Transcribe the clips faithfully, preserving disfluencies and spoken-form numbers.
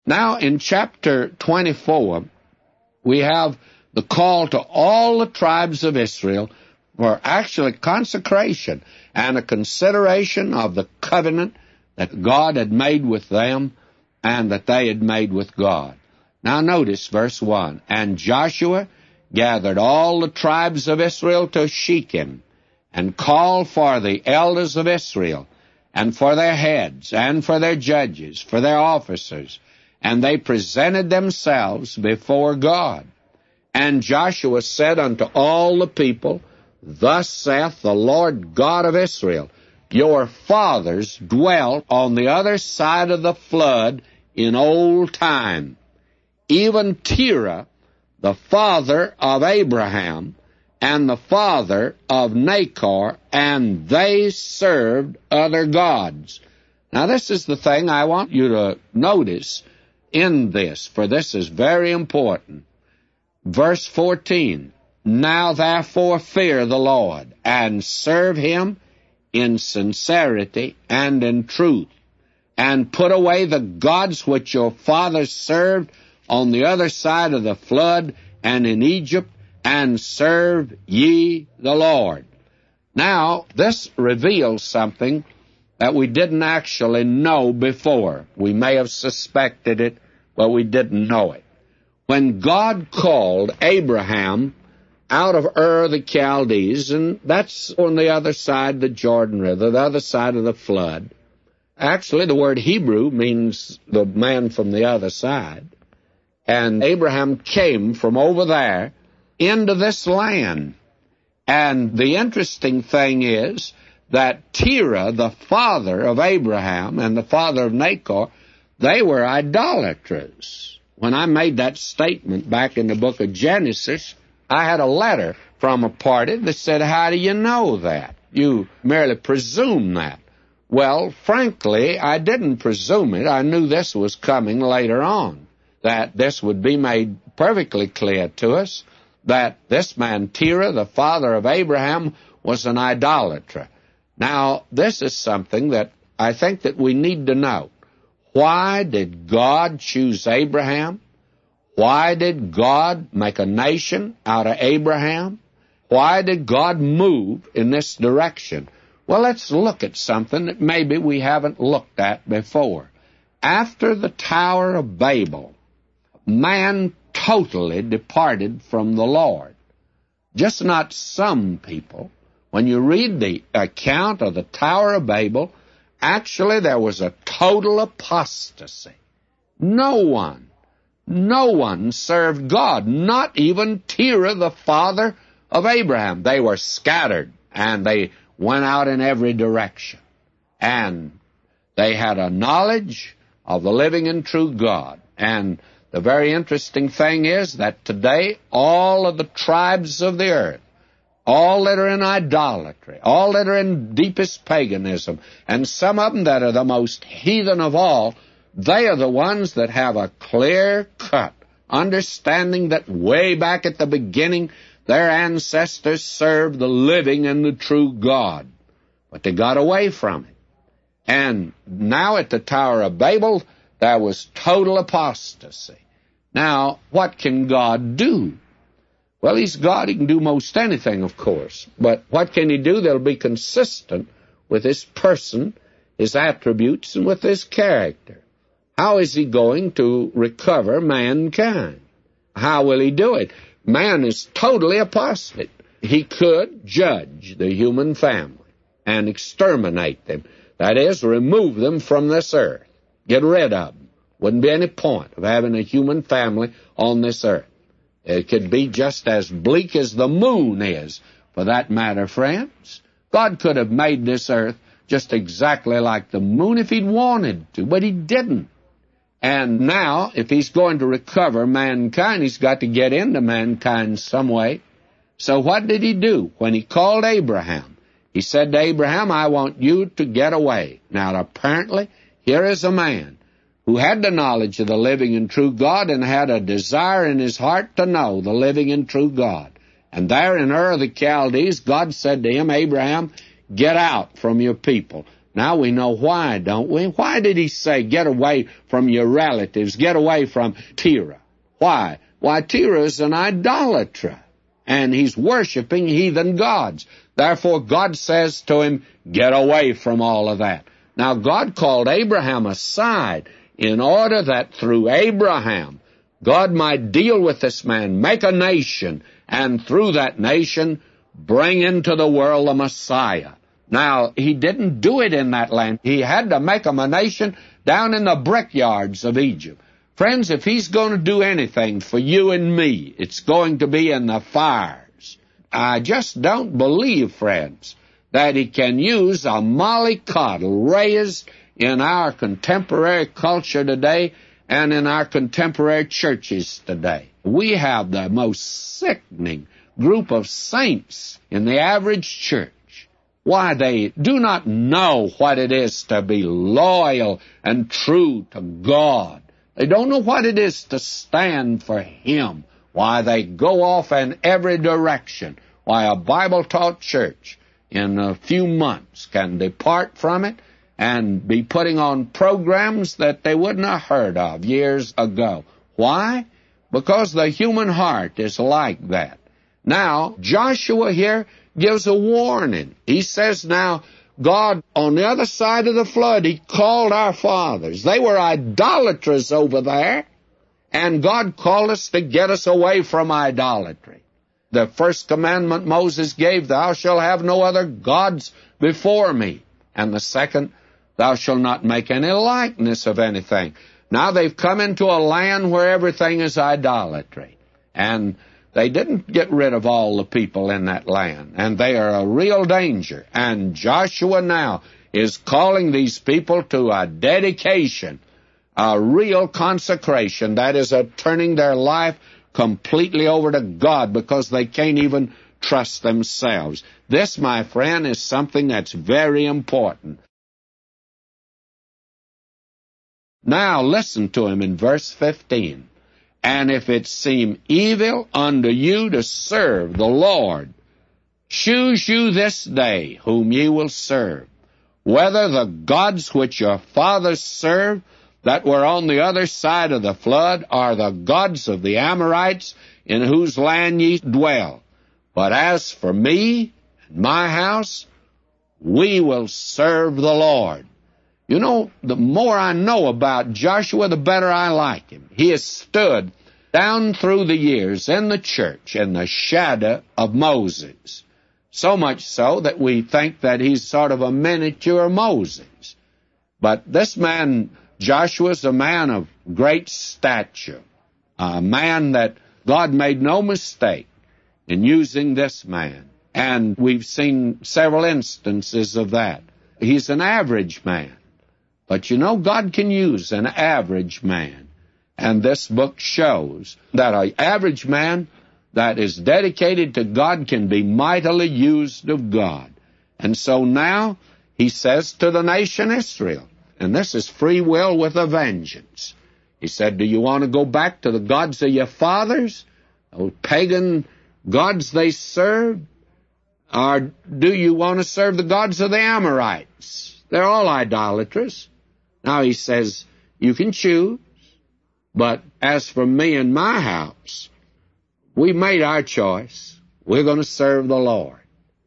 Now, in chapter twenty-four, we have the call to all the tribes of Israel for actually consecration and a consideration of the covenant that God had made with them and that they had made with God. Now notice verse one, "And Joshua gathered all the tribes of Israel to Shechem, and called for the elders of Israel, and for their heads, and for their judges, for their officers, and they presented themselves before God. And Joshua said unto all the people, Thus saith the Lord God of Israel, Your fathers dwelt on the other side of the flood in old time, even Terah, the father of Abraham, and the father of Nachor, and they served other gods." Now this is the thing I want you to notice in this, for this is very important. Verse fourteen, "Now therefore fear the Lord, and serve him in sincerity and in truth, and put away the gods which your fathers served on the other side of the flood and in Egypt, and serve ye the Lord." Now, this reveals something that we didn't actually know before. We may have suspected it, but we didn't know it. When God called Abraham out of Ur of the Chaldees, and that's on the other side of the Jordan River, the other side of the flood. Actually, the word Hebrew means the man from the other side. And Abraham came from over there into this land. And the interesting thing is that Terah, the father of Abraham and the father of Nachor, they were idolaters. When I made that statement back in the book of Genesis, I had a letter from a party that said, "How do you know that? You merely presume that." Well, frankly, I didn't presume it. I knew this was coming later on, that this would be made perfectly clear to us, that this man Terah, the father of Abraham, was an idolater. Now, this is something that I think that we need to know. Why did God choose Abraham? Why did God make a nation out of Abraham? Why did God move in this direction? Well, let's look at something that maybe we haven't looked at before. After the Tower of Babel, man totally departed from the Lord. Just not some people. When you read the account of the Tower of Babel, actually there was a total apostasy. No one, no one served God, not even Terah, the father of Abraham. They were scattered, and they went out in every direction. And they had a knowledge of the living and true God. And the very interesting thing is that today all of the tribes of the earth, all that are in idolatry, all that are in deepest paganism, and some of them that are the most heathen of all, they are the ones that have a clear-cut understanding that way back at the beginning their ancestors served the living and the true God. But they got away from it. And now at the Tower of Babel, there was total apostasy. Now, what can God do? Well, he's God. He can do most anything, of course. But what can he do that'll be consistent with his person, his attributes, and with his character? How is he going to recover mankind? How will he do it? Man is totally apostate. He could judge the human family and exterminate them. That is, remove them from this earth. Get rid of them. Wouldn't be any point of having a human family on this earth. It could be just as bleak as the moon is, for that matter, friends. God could have made this earth just exactly like the moon if he'd wanted to, but he didn't. And now, if he's going to recover mankind, he's got to get into mankind some way. So what did he do? When he called Abraham, he said to Abraham, "I want you to get away." Now, apparently, here is a man who had the knowledge of the living and true God and had a desire in his heart to know the living and true God. And there in Ur of the Chaldees, God said to him, "Abraham, get out from your people. Now we know why, don't we? Why did he say, get away from your relatives, get away from Terah? Why? Why, Terah is an idolater, and he's worshiping heathen gods. Therefore, God says to him, get away from all of that. Now, God called Abraham aside in order that through Abraham, God might deal with this man, make a nation, and through that nation, bring into the world the Messiah. Now, he didn't do it in that land. He had to make him a nation down in the brickyards of Egypt. Friends, if he's going to do anything for you and me, it's going to be in the fires. I just don't believe, friends, that he can use a mollycoddle raised in our contemporary culture today and in our contemporary churches today. We have the most sickening group of saints in the average church. Why, they do not know what it is to be loyal and true to God. They don't know what it is to stand for Him. Why, they go off in every direction. Why, a Bible-taught church in a few months can depart from it and be putting on programs that they wouldn't have heard of years ago. Why? Because the human heart is like that. Now, Joshua here gives a warning. He says now, God, on the other side of the flood, He called our fathers. They were idolaters over there, and God called us to get us away from idolatry. The first commandment Moses gave, thou shalt have no other gods before me. And the second, thou shalt not make any likeness of anything. Now they've come into a land where everything is idolatry. And they didn't get rid of all the people in that land, and they are a real danger. And Joshua now is calling these people to a dedication, a real consecration, that is, a turning their life completely over to God because they can't even trust themselves. This, my friend, is something that's very important. Now listen to him in verse fifteen. And if it seem evil unto you to serve the Lord, choose you this day whom ye will serve, whether the gods which your fathers served that were on the other side of the flood are the gods of the Amorites in whose land ye dwell. But as for me and my house, we will serve the Lord. You know, the more I know about Joshua, the better I like him. He has stood down through the years in the church in the shadow of Moses, so much so that we think that he's sort of a miniature Moses. But this man, Joshua, is a man of great stature, a man that God made no mistake in using this man. And we've seen several instances of that. He's an average man. But you know, God can use an average man. And this book shows that an average man that is dedicated to God can be mightily used of God. And so now he says to the nation Israel, and this is free will with a vengeance. He said, do you want to go back to the gods of your fathers, those pagan gods they served? Or do you want to serve the gods of the Amorites? They're all idolaters. Now he says, you can choose, but as for me and my house, we made our choice. We're going to serve the Lord.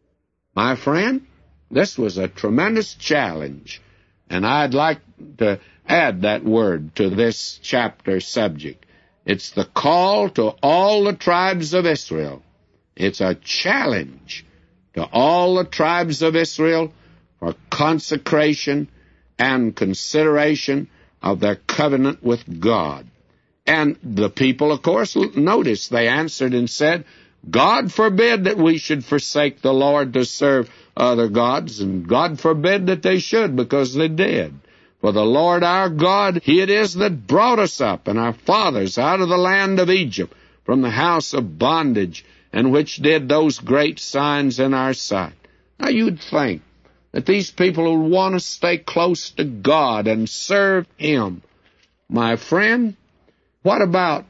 My friend, this was a tremendous challenge, and I'd like to add that word to this chapter subject. It's the call to all the tribes of Israel. It's a challenge to all the tribes of Israel for consecration and consideration of their covenant with God. And the people, of course, notice they answered and said, God forbid that we should forsake the Lord to serve other gods, and God forbid that they should, because they did. For the Lord our God, He it is that brought us up and our fathers out of the land of Egypt, from the house of bondage, and which did those great signs in our sight. Now you'd think that these people would want to stay close to God and serve Him. My friend, what about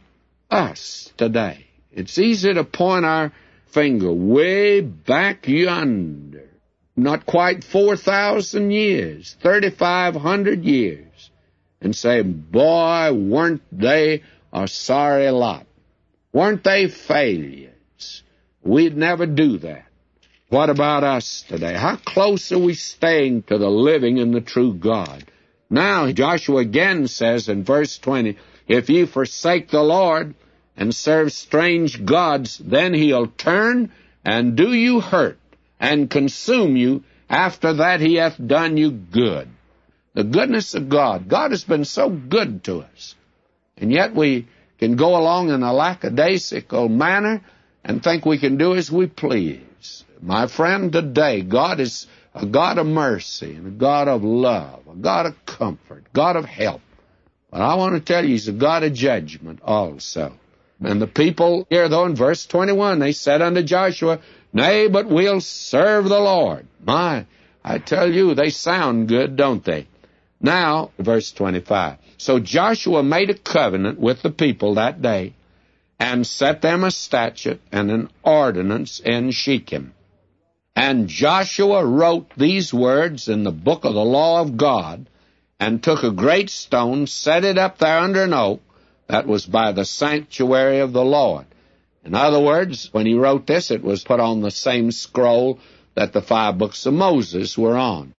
us today? It's easy to point our finger way back yonder. not quite four thousand years, thirty-five hundred years, and say, boy, weren't they a sorry lot? Weren't they failures? We'd never do that. What about us today? How close are we staying to the living and the true God? Now, Joshua again says in verse twenty, if ye forsake the Lord and serve strange gods, then he'll turn and do you hurt and consume you. After that he hath done you good. The goodness of God. God has been so good to us. And yet we can go along in a lackadaisical manner and think we can do as we please. My friend, today, God is a God of mercy and a God of love, a God of comfort, God of help. But I want to tell you, he's a God of judgment also. And the people here, though, in verse twenty-one, they said unto Joshua, nay, but we'll serve the Lord. My, I tell you, they sound good, don't they? Now, verse twenty-five. So Joshua made a covenant with the people that day, and set them a statute and an ordinance in Shechem. And Joshua wrote these words in the book of the law of God, and took a great stone, set it up there under an oak, that was by the sanctuary of the Lord. In other words, when he wrote this, it was put on the same scroll that the five books of Moses were on.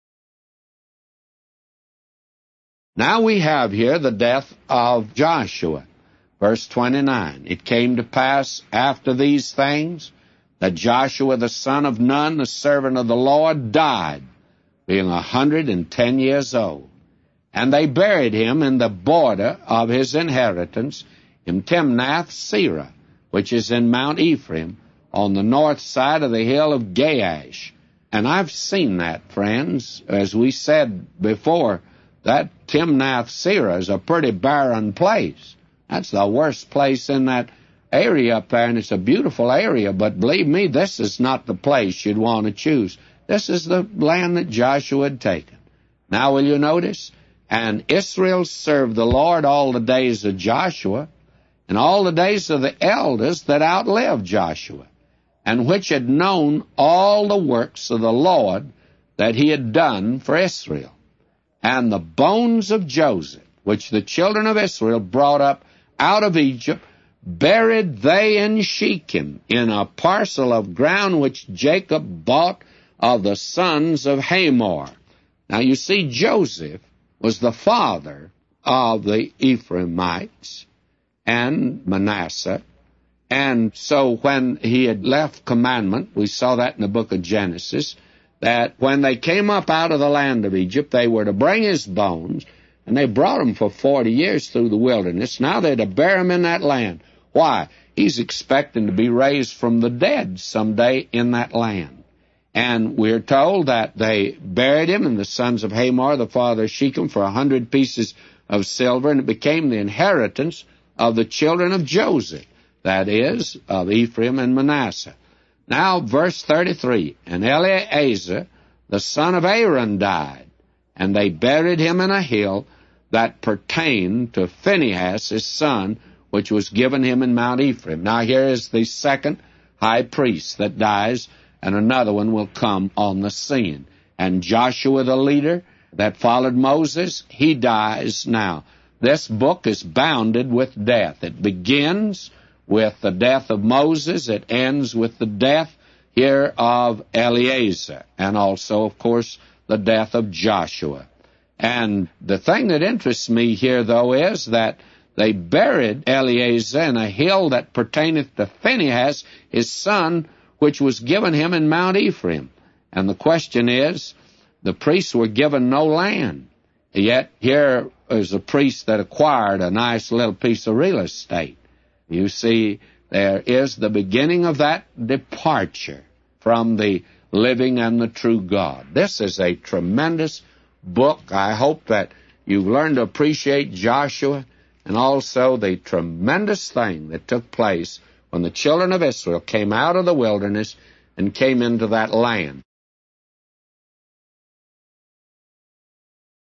Now we have here the death of Joshua. Verse twenty-nine, it came to pass after these things that Joshua the son of Nun, the servant of the Lord, died, being a hundred and ten years old. And they buried him in the border of his inheritance in Timnath-Serah, which is in Mount Ephraim, on the north side of the hill of Gaash. And I've seen that, friends. As we said before, that Timnath-Serah is a pretty barren place. That's the worst place in that area up there, and it's a beautiful area, but believe me, this is not the place you'd want to choose. This is the land that Joshua had taken. Now will you notice? And Israel served the Lord all the days of Joshua, and all the days of the elders that outlived Joshua, and which had known all the works of the Lord that he had done for Israel. And the bones of Joseph, which the children of Israel brought up out of Egypt, buried they in Shechem, in a parcel of ground which Jacob bought of the sons of Hamor. Now you see, Joseph was the father of the Ephraimites and Manasseh. And so when he had left commandment, we saw that in the book of Genesis, that when they came up out of the land of Egypt, they were to bring his bones, and they brought him for forty years through the wilderness. Now they're to bury him in that land. Why? He's expecting to be raised from the dead someday in that land. And we're told that they buried him, and the sons of Hamor, the father of Shechem, for a hundred pieces of silver, and it became the inheritance of the children of Joseph, that is, of Ephraim and Manasseh. Now, verse thirty-three, and Eleazar, the son of Aaron, died, and they buried him in a hill that pertained to Phinehas, his son, which was given him in Mount Ephraim. Now, here is the second high priest that dies, and another one will come on the scene. And Joshua, the leader that followed Moses, he dies now. This book is bounded with death. It begins with the death of Moses. It ends with the death here of Eleazar, and also, of course, the death of Joshua. And the thing that interests me here, though, is that they buried Eleazar in a hill that pertaineth to Phinehas, his son, which was given him in Mount Ephraim. And the question is, the priests were given no land. Yet here is a priest that acquired a nice little piece of real estate. You see, there is the beginning of that departure from the living and the true God. This is a tremendous book. I hope that you've learned to appreciate Joshua and also the tremendous thing that took place when the children of Israel came out of the wilderness and came into that land.